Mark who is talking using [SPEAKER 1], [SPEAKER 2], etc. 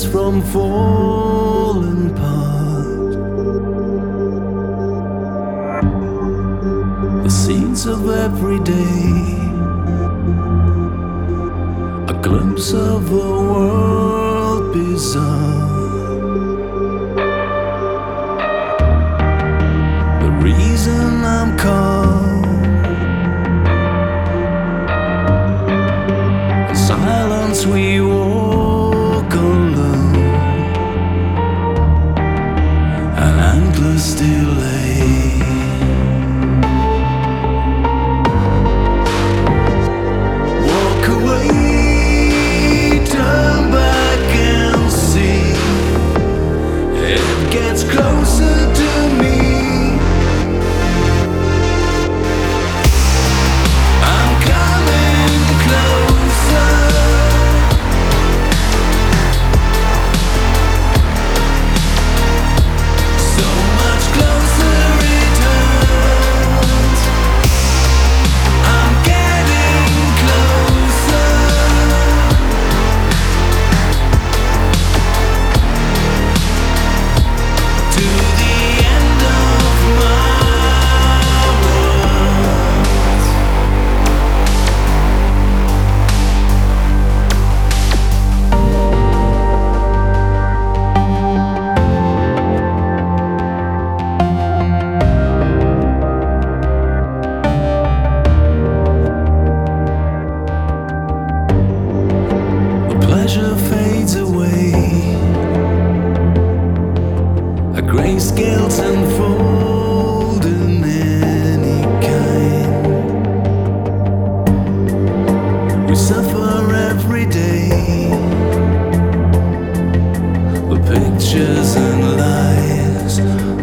[SPEAKER 1] from falling apart. The scenes of every day, a glimpse of a world bizarre. The reason I'm calm, in silence we walk alone, an endless delay. Walk away, turn back and see, it gets closer to me. I'm coming closer. So much closer it hurts. I'm getting closer to the end of my world. The pleasure fades away, a grayscale's unfold in any kind. We suffer every day, the pictures and lies